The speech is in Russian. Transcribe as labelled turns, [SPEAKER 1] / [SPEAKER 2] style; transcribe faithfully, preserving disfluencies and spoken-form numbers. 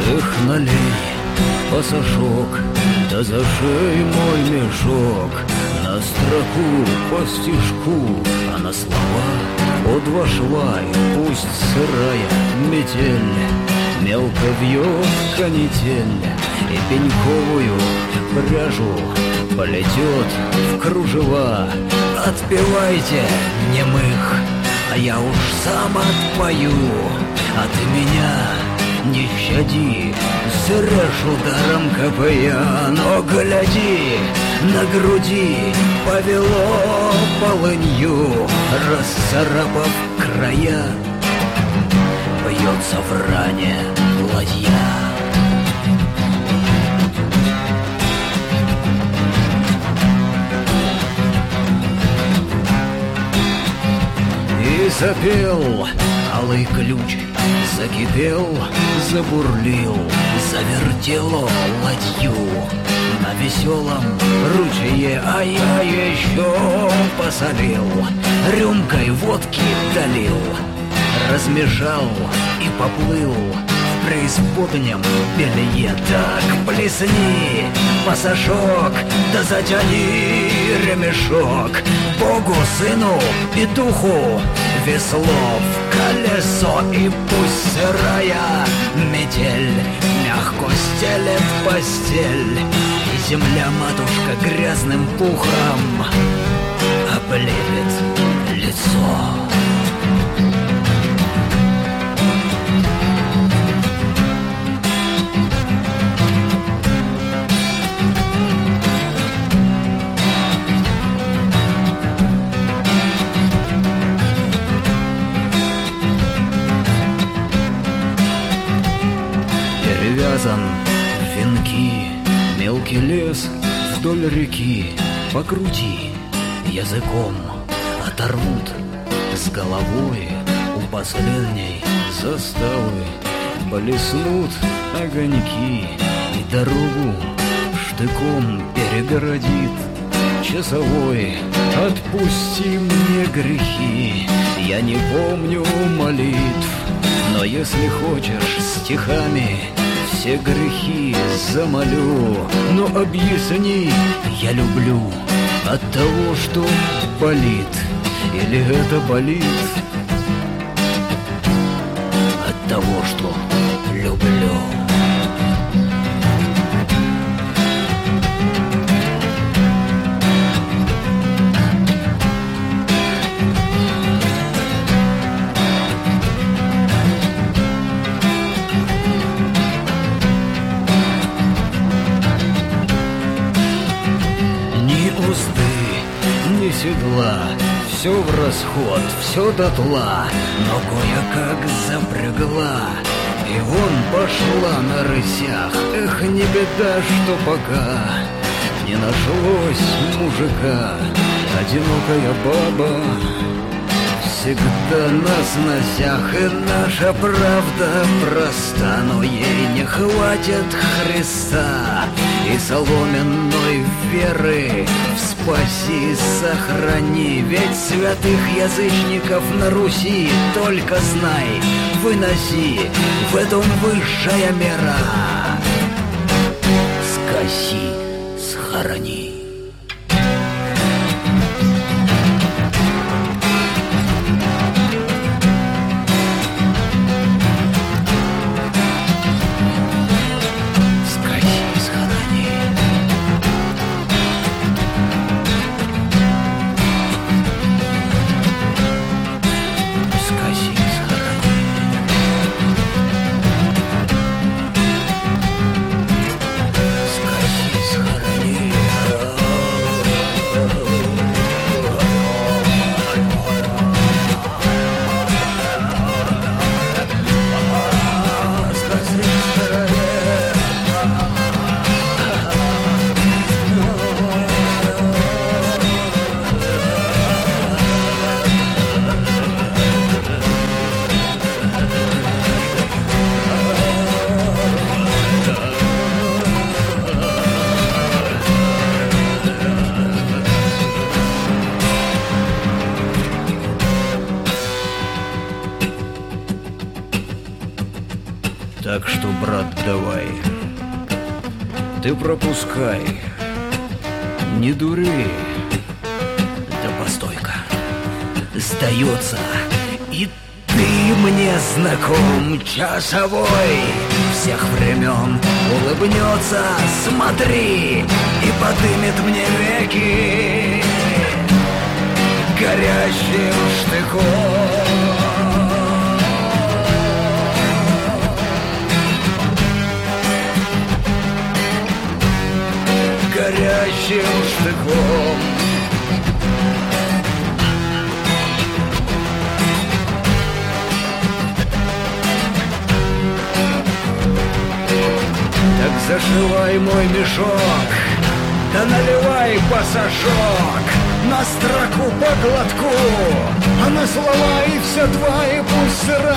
[SPEAKER 1] Эх, налей, пасашок, да зашей мой мешок. На строку по стишку, а на слова о два шва. И пусть сырая метель мелко вьет канитель, и пеньковую пряжу полетет в кружева. Отпевайте немых, а я уж сам отпою, а ты меня не щади, зря ж ударом копья. Но гляди, на груди повело полынью, расцарапав края, бьется в ране ладья. И запел алый ключ, закипел, забурлил, завертело ладью на веселом ручье. А я еще посолил, рюмкой водки долил, размешал и поплыл в преисподнем белье. Так плесни, пасашок, да затяни ремешок, Богу, сыну и духу весло в колесо. И пусть сырая метель мягко стелет постель, и земля-матушка грязным пухом облепит лицо. Перевязан в венки мелкий лес вдоль реки. Покрути языком, оторвут с головой у последней заставы. Блеснут огоньки, и дорогу штыком перегородит часовой. Отпусти мне грехи, я не помню молитв, но если хочешь стихами все грехи замолю. Но объясни, я люблю от того, что болит, или это болит от того, что люблю. Ни седла, все в расход, все дотла, но кое-как запрягла, и вон пошла на рысях. Эх, не беда, что пока не нашлось мужика. Одинокая баба всегда на сносях, и наша правда проста, но ей не хватит Христа и соломенной веры в «Спаси, сохрани». Ведь святых язычников на Руси, только знай, выноси, в этом высшая мера. Скоси, схорони. Скоси, схорони. Так что, брат, давай, ты пропускай, не дури. Да постой-ка, сдается, и ты мне знаком, часовой всех времен. Улыбнется, смотри, и подымет мне веки горящим штыком. Горящим штыком. Так зашивай мой мешок, да наливай пассажок на строку по глотку, а на слова и все два, и пусть сразу